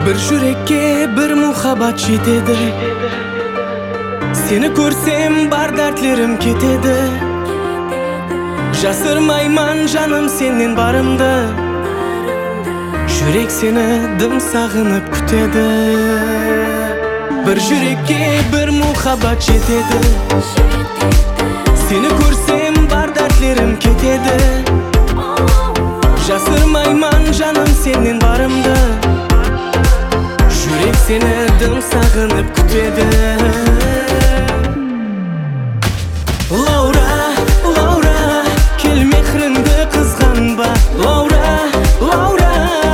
Bir yürekке bir muhabbat жетеді. Seni ko'rsam bar dardlarim ketedi. Жасырмайман жаным сенен барымды. Жүрек сені дым сағынып күтеді. Bir yürekке bir muhabbat жетеді. Seni ko'rsam bar dardlarim ketedi. Жасырмайман жаным сенен барымды. Жүрек сені дым сағынып күтеді. Лаура, Лаура, кел мехріңді қызғанба. Лаура, Лаура,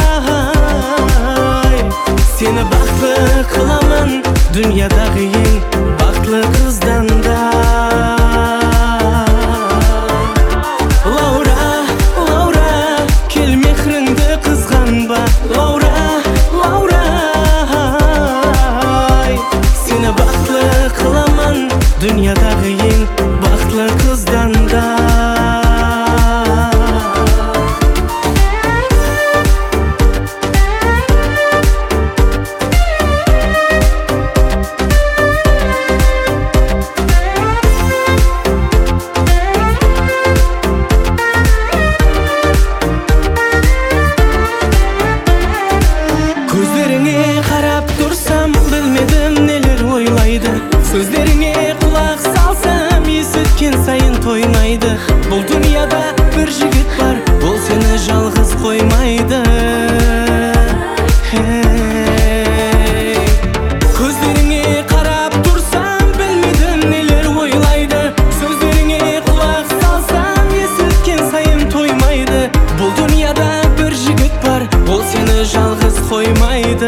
сені бақытлы қыламын, дүниядағы ең бақытлы қыздан да. Лаура, Лаура, кел мехріңді қызғанба. Лаура, Лаура, сені бақытлы қыламын, дүниядағы ең бақытлы қыздан да. Көздеріңе қарап тұрсам, білмедім нелер ойлайды. Сөздеріңе құлақ салсам, есіткен сайын тоймайды. Бұл дүнияда бір жігіт бар, ол сені жалғыз қоймайды. Көздеріңе қарап тұрсам, білмедім нелер ойлайды. Сөздеріңе құлақ салсам, есіткен сайын тоймайды. Бұл дүнияда бір жігіт бар, ол сені жалғыз қоймайды.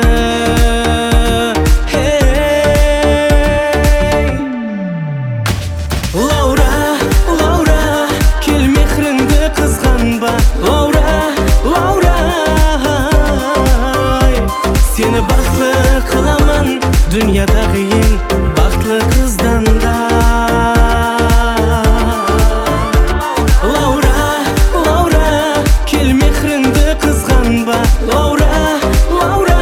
Лаура, Лаура, кел мехріңді қызғанба. Лаура, Лаура, сені бақытлы қыламын, дүниядағы ең бақытлы қыздан да. Лаура, Лаура, кел мехріңді қызғанба. Лаура, Лаура,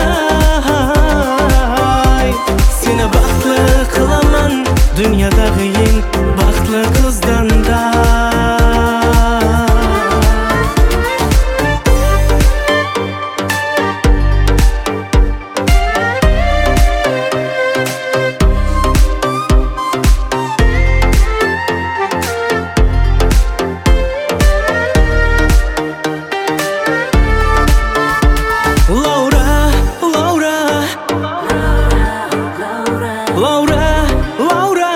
сені бақытлы қыламын, дүниядағы ең бақытлы қыздан да. Лаура, Лаура, Лаура, Лаура,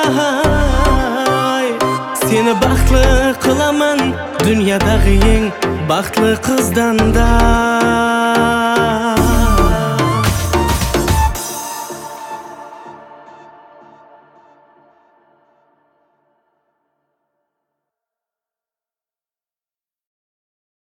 сені бақытлы қыламын, дүниядағы ең бақытлы қыздан да.